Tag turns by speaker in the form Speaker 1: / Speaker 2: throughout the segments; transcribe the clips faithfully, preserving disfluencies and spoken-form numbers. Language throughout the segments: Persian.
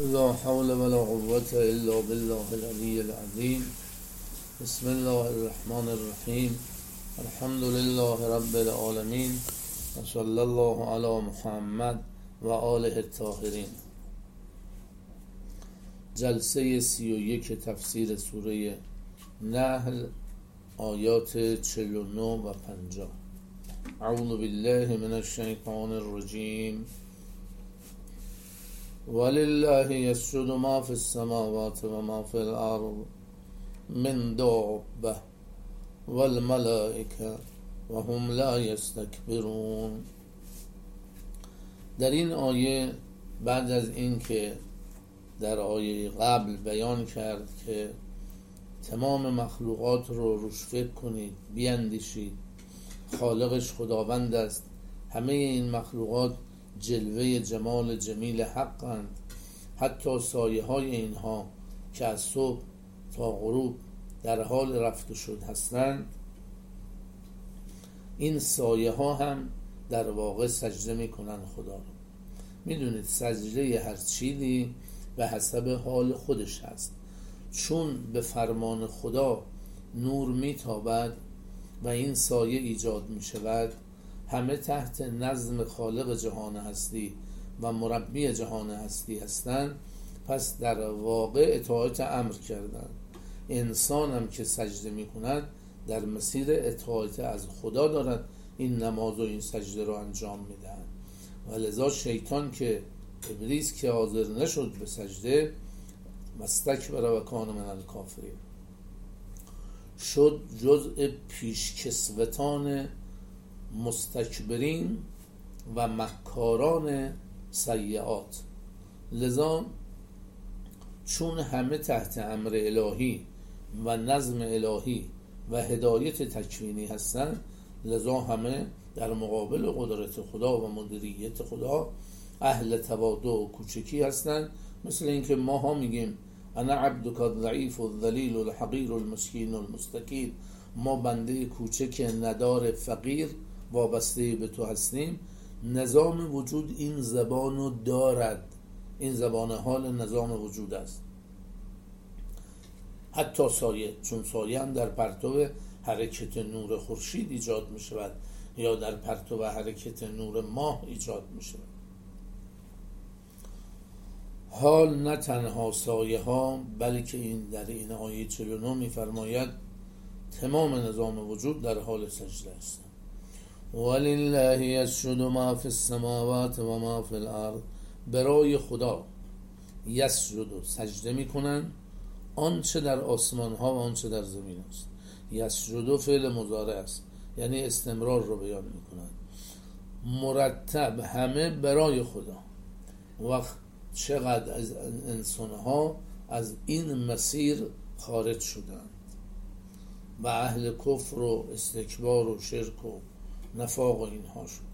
Speaker 1: لا حول ولا قوة إلا بالله العلي العظيم. بسم الله الرحمن الرحیم. الحمد لله رب العالمین و صلی الله علی محمد و آله الطاهرین. جلسه سی و یک تفسیر سوره نحل، آیات چهل و نه و پنجاه. اعوذ بالله من الشیطان الرجیم. ولله یسجد ما فی السماوات و ما فی الارض من دابة والملائکه و هم لا یستکبرون. در این آیه بعد از این که در آیه قبل بیان کرد که تمام مخلوقات رو روش فکر کنید، بیندیشید، خالقش خداوند است، همه این مخلوقات جلوه جمال جمیل حقند، حتی سایه های اینها که از صبح تا غروب در حال رفت شد هستند، این سایه ها هم در واقع سجده می کنند خدا رو. میدونید سجده هر چیزی به حسب حال خودش هست، چون به فرمان خدا نور میتابد و این سایه ایجاد می شود، همه تحت نظم خالق جهان هستی و مربی جهان هستی هستند، پس در واقع اطاعت امر کردند. انسان هم که سجده می کند در مسیر اطاعت از خدا دارد این نماز و این سجده رو انجام می دهند. و لذا شیطان که ابلیس که حاضر نشد به سجده، مستکبر و کان من الکافرین، شد جزء پیشکسوتان مستکبرین و مکاران سیئات. لذا چون همه تحت امر الهی و نظم الهی و هدایت تکوینی هستند، لذا همه در مقابل قدرت خدا و مدیریت خدا اهل تواضع و کوچکی هستند. مثل اینکه ما ها میگیم انا عبدک الضعیف الذلیل الحقیر المسکین المستکین، ما بنده کوچک ندار فقیر وابسته به تو هستیم. نظام وجود این زبانو دارد، این زبان حال نظام وجود است. حتی سایه، چون سایه هم در پرتو حرکت نور خورشید ایجاد می شود یا در پرتو حرکت نور ماه ایجاد می شود. حال نه تنها سایه ها، بلکه این در این آیه چهل و نه می فرماید تمام نظام وجود در حال سجده است. ولله یسجد ما فی السماوات و ما فی الارض، برای خدا یسجد، سجده می کنند آنچه در آسمان ها و آنچه در زمین است. یسجد فعل مضارع است، یعنی استمرار رو بیان می کنند، مرتب همه برای خدا. وقت چقدر از انسان ها از این مسیر خارج شدند و اهل کفر و استکبار و شرک و نفاق و اینها شد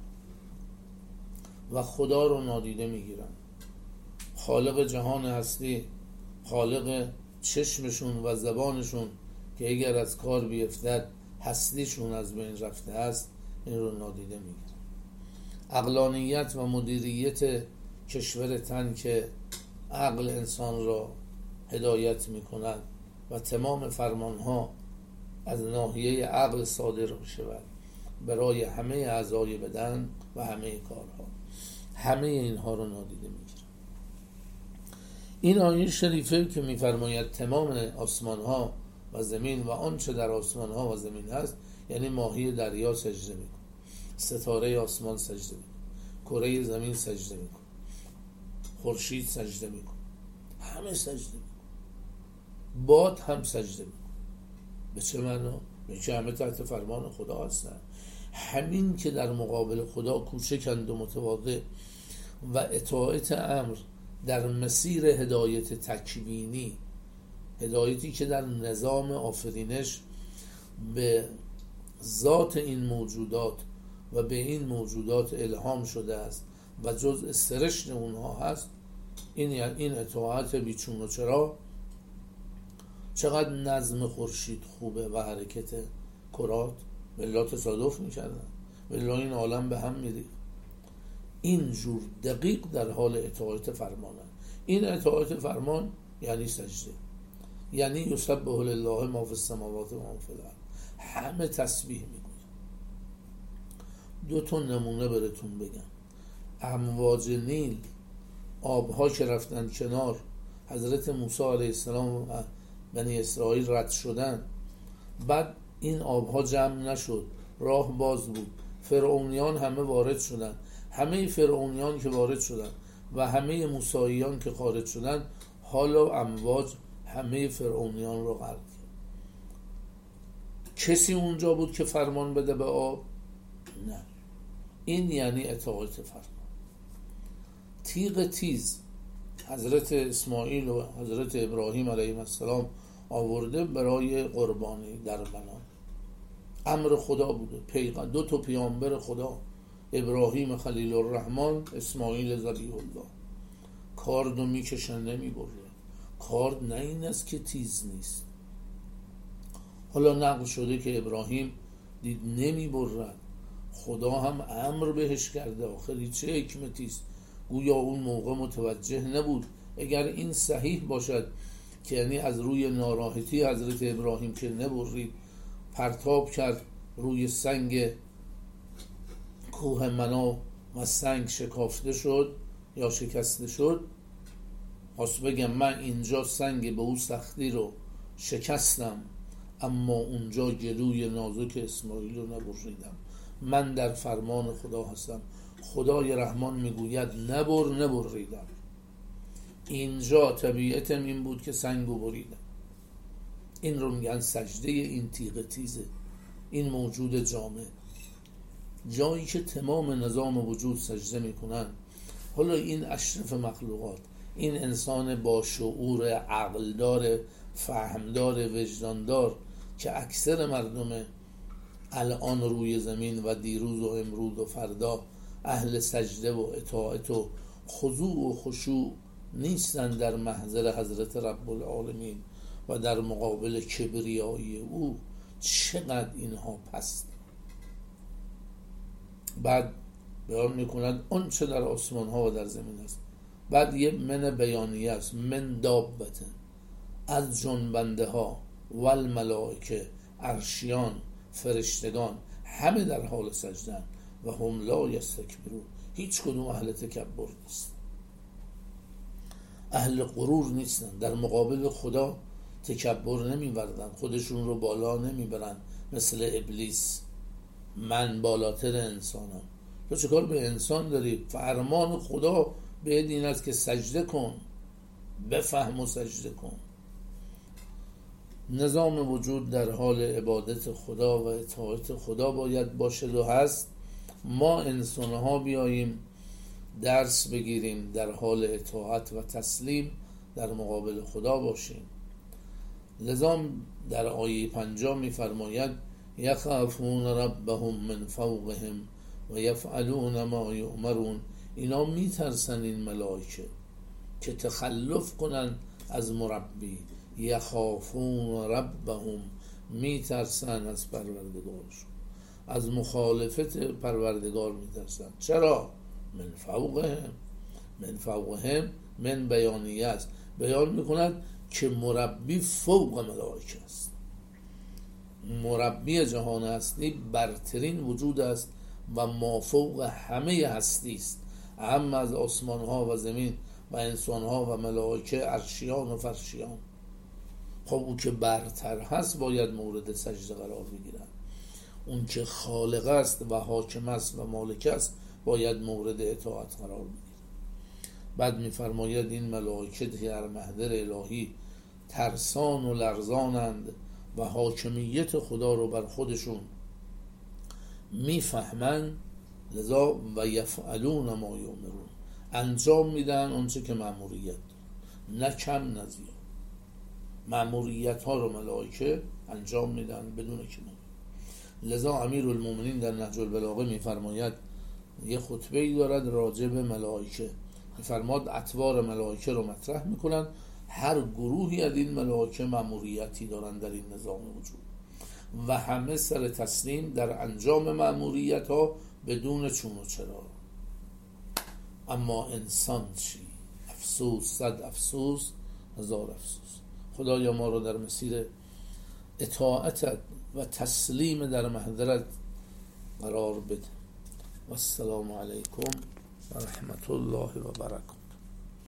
Speaker 1: و خدا رو نادیده میگیرن. خالق جهان هستی، خالق چشمشون و زبانشون که اگر از کار بیفتد هستیشون از بین رفته است، این رو نادیده میگیرن. عقلانیت و مدیریت کشور تن که عقل انسان را هدایت میکند و تمام فرمانها از ناحیه عقل صادر میشود برای همه اعضای بدن و همه کارها، همه اینها رو نادیده میگیرن. این آیه شریفه که میفرماید تمام آسمان ها و زمین و آنچه در آسمان ها و زمین هست، یعنی ماهی دریا سجده میکن، ستاره آسمان سجده میکن، کره زمین سجده میکن، خورشید سجده میکن، همه سجده میکن، باد هم سجده میکن. به چه معنا؟ به که همه تحت فرمان خدا هستند. همین که در مقابل خدا کوچکند و متواضع و اطاعت امر در مسیر هدایت تکوینی، هدایتی که در نظام آفرینش به ذات این موجودات و به این موجودات الهام شده است و جزء سرشت اونها هست، این این اطاعت بیچون و چرا. چقدر نظم خورشید خوبه و حرکت کرات، بلا تصادف میکردن، بلا این عالم به هم میریخت. این جور دقیق در حال اطاعت فرمانند. این اطاعت فرمان یعنی سجده، یعنی یسبح لله ما فی السماوات و ما فی الارض، همه تسبیح میگوید. دو تا نمونه براتون بگم. امواج نیل، آبها که رفتن کنار، حضرت موسی علیه السلام و بنی اسرائیل رد شدن، بعد این آبها جمع نشد، راه باز بود، فرعونیان همه وارد شدن. همه فرعونیان که وارد شدن و همه موسییان که خارج شدن، حالا امواج همه فرعونیان رو غرق کرد. کسی اونجا بود که فرمان بده به آب؟ نه. این یعنی اطاعت فرمان. تیغ تیز حضرت اسماعیل و حضرت ابراهیم علیه السلام آورده برای قربانی در بنا، امر خدا بوده. پیغمبر، دو تا پیامبر خدا، ابراهیم خلیل الرحمن، اسماعیل ذبیح الله، کاردو میکشن نمیبره. کارد نه این است که تیز نیست. حالا نقل شده که ابراهیم دید نمیبرد، خدا هم امر بهش کرده. آخری چه حکمتی است؟ گویا اون موقع متوجه نبود. اگر این صحیح باشد که یعنی از روی ناراحتی حضرت ابراهیم که نبرید، پرتاب کرد روی سنگ کوه منو و سنگ شکافته شد یا شکسته شد، خواست بگم من اینجا سنگ به او سختی رو شکستم، اما اونجا گلوی نازک اسماعیل رو نبریدم. من در فرمان خدا هستم. خدای رحمان میگوید نبر نبریدم. اینجا طبیعتم این بود که سنگو بریدم. این رو میگن سجده این تیغ تیزه، این موجود جامع، جایی که تمام نظام وجود سجده میکنن. حالا این اشرف مخلوقات، این انسان با شعور، عقلدار، فهمدار، وجداندار که اکثر مردم الان روی زمین و دیروز و امروز و فردا اهل سجده و اطاعت و خضوع و خشوع نیستن در محضر حضرت رب العالمین و در مقابل کبریایی او، چقدر اینها پست. بعد بیان میکنند اون چه در آسمان ها و در زمین است. بعد یه من بیانیه است، من دابته، از جنبنده ها و الملائکه، عرشیان، فرشتگان، همه در حال سجدن و هم لا یستکبرون، هیچ کدوم اهل تکبر نیست، اهل غرور نیستن، در مقابل خدا تکبر نمیبردن، خودشون رو بالا نمیبرن مثل ابلیس. من بالاتر انسانم. تو چه کار به انسان داری؟ فرمان خدا به این است که سجده کن، بفهم و سجده کن. نظام وجود در حال عبادت خدا و اطاعت خدا باید باشد و هست. ما انسان ها بیاییم درس بگیریم، در حال اطاعت و تسلیم در مقابل خدا باشیم. لذا در آیه پنجم می‌فرماید یخافون ربهم من فوقهم و یفعلون ما یؤمرون. اینا میترسن این ملائکه که تخلف کنن از مربی. یخافون ربهم، میترسن از پروردگارشون، از مخالفت پروردگار میترسن. چرا؟ من فوقهم. من فوقهم من بیانیه است، بیان میکند که مربی فوق ملائکه است. مربی جهان هستی برترین وجود است و مافوق همه هستی است، هم از آسمان ها و زمین و انسان ها و ملائکه، عرشیان و فرشیان. خب اون که برتر هست باید مورد سجده قرار بگیرن. اون که خالق است و حاکم است و مالک است باید مورد اطاعت قرار بگیرن. بعد میفرماید این ملائکه در محضر الهی ترسان و لرزانند و حاکمیت خدا رو بر خودشون میفهمند. لذا و یفعلون ما یؤمرون، انجام میدن اونچه که مأموریت دارن، نه کم نه زیاد. مأموریت ها رو ملائکه انجام میدن بدون کم. لذا امیرالمومنین در نهج البلاغه میفرماید، یه خطبه ای دارد راجع به ملائکه، میفرماد اطوار ملائکه رو مطرح میکنن. هر گروهی از این ملائکه مأموریتی دارن در این نظام وجود و همه سر تسلیم در انجام مأموریت ها بدون چون و چرا. اما انسان چی؟ افسوس، صد افسوس، هزار افسوس. خدایا ما رو در مسیر اطاعت و تسلیم در محضرت قرار بده. و السلام علیکم و رحمت الله و برکاته.